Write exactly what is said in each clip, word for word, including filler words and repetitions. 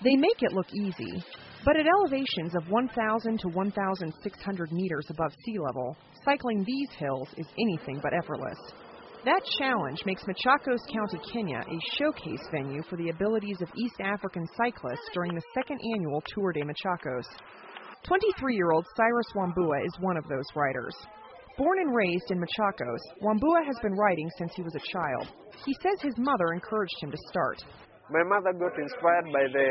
They make it look easy, but at elevations of one thousand to one thousand six hundred meters above sea level, cycling these hills is anything but effortless. That challenge makes Machakos County, Kenya, a showcase venue for the abilities of East African cyclists during the second annual Tour de Machakos. twenty-three-year-old Cyrus Wambua is one of those riders. Born and raised in Machakos, Wambua has been riding since he was a child. He says his mother encouraged him to start. My mother got inspired by the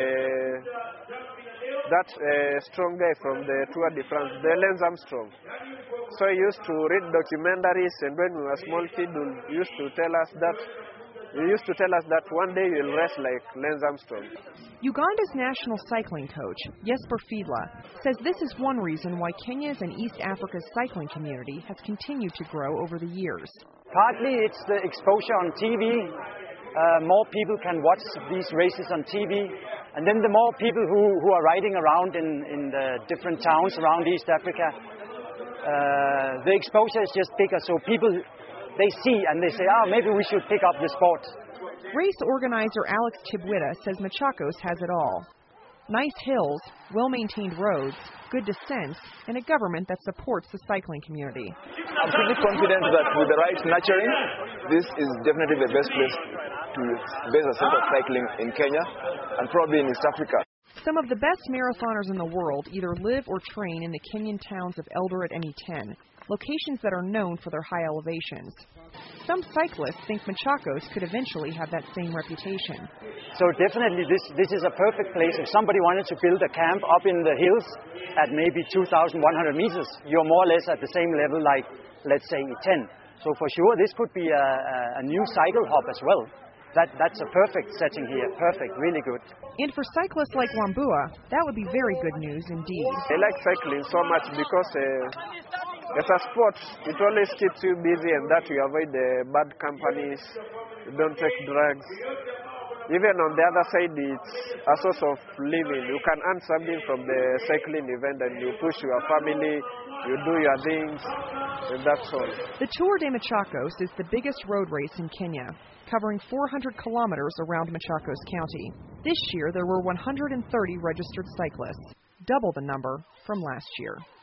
that uh, strong guy from the Tour de France, the Lance Armstrong. So he used to read documentaries, and when we were small kids, he used to tell us that he used to tell us that one day you'll race like Lance Armstrong. Uganda's national cycling coach, Jesper Fiedla, says this is one reason why Kenya's and East Africa's cycling community has continued to grow over the years. Partly it's the exposure on T V. Uh, more people can watch these races on T V. And then the more people who, who are riding around in, in the different towns around East Africa, uh, the exposure is just bigger. So people, they see and they say, oh, maybe we should pick up the sport. Race organizer Alex Tibwita says Machakos has it all. Nice hills, well-maintained roads, good descents, and a government that supports the cycling community. I'm pretty confident that with the right nurturing, this is definitely the best place to base a center of cycling in Kenya and probably in East Africa. Some of the best marathoners in the world either live or train in the Kenyan towns of Eldoret and Iten, locations that are known for their high elevations. Some cyclists think Machakos could eventually have that same reputation. So definitely this, this is a perfect place. If somebody wanted to build a camp up in the hills at maybe two thousand one hundred meters, you're more or less at the same level like, let's say, Iten. So for sure, this could be a, a new cycle hub as well. That, that's a perfect setting here. Perfect, really good. And for cyclists like Wambua, that would be very good news indeed. I like cycling so much because uh, as a sport, it always keeps you busy and that you avoid the bad companies, you don't take drugs. Even on the other side, it's a source of living. You can earn something from the cycling event and you push your family, you do your things, and that's all. The Tour de Machakos is the biggest road race in Kenya, covering four hundred kilometers around Machakos County. This year, there were one hundred thirty registered cyclists, double the number from last year.